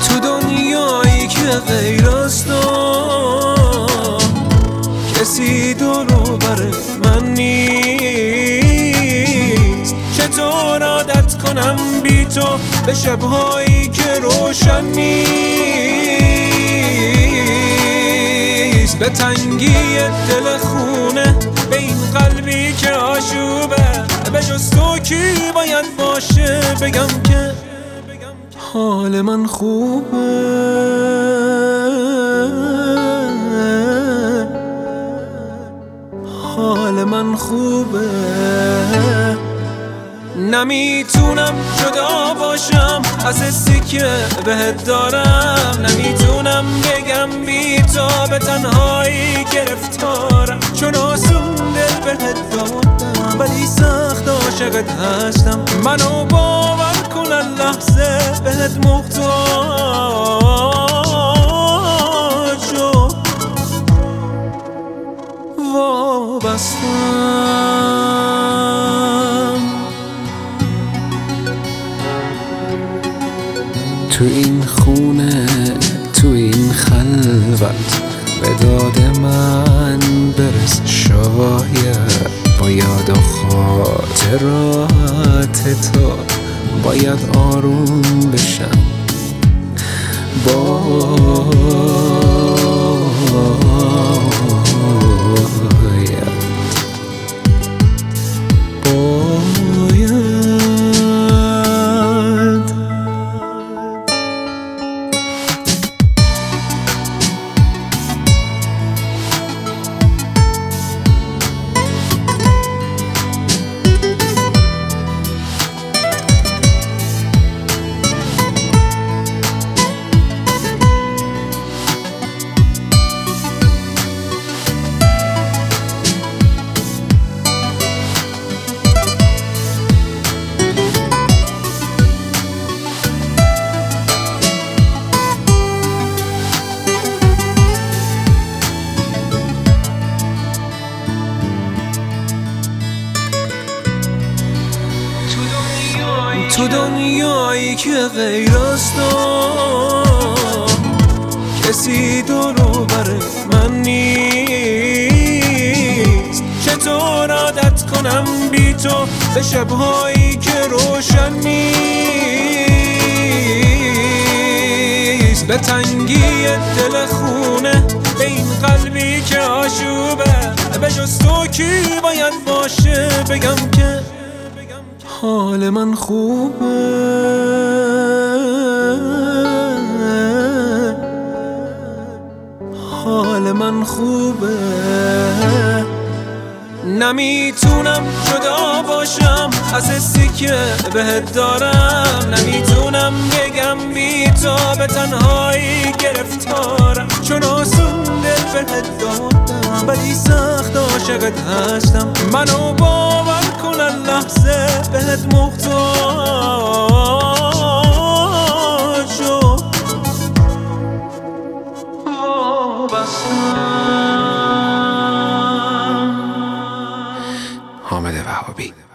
تو دنیایی که غیر از تو کسی دورو بر من نیست. چطور عادت کنم بی تو به شبهایی که روشن نیست، به تنگی دل خونه، به این قلبی که آشوبه. به جز تو کی باید باشه بگم که حال من خوبه؟ حال من خوبه. نمیتونم جدا باشم از حسی که بهت دارم، نمیتونم بگم بی تو به تنهایی گرفتارم. چون آسون دل بهت دادم ولی سخت عاشقت هستم. منو باور کن لحظه بهت محتاج و وابستم. تو این خونه، تو این خلوت، به داد من برس شاید. با یاد و خاطرات تو باید آروم بشم. تو دنیایی که غیر از تو کسی دورو بر من نیست. چطور عادت کنم بی تو به شبهایی که روشن نیست، به تنگی دل خونه، به این قلبی که آشوبه. به جز تو کی باید باشه بگم که حال من خوبه؟ حال من خوبه. نمیتونم جدا باشم از حسی که بهت دارم، نمیتونم بگم بی تو به تنهایی گرفتارم. چون آسون دل بهت دادم ولی سخت عاشقت هستم. منو باور کن لحظه بهت محتاج و وابستم. حامد وهابی.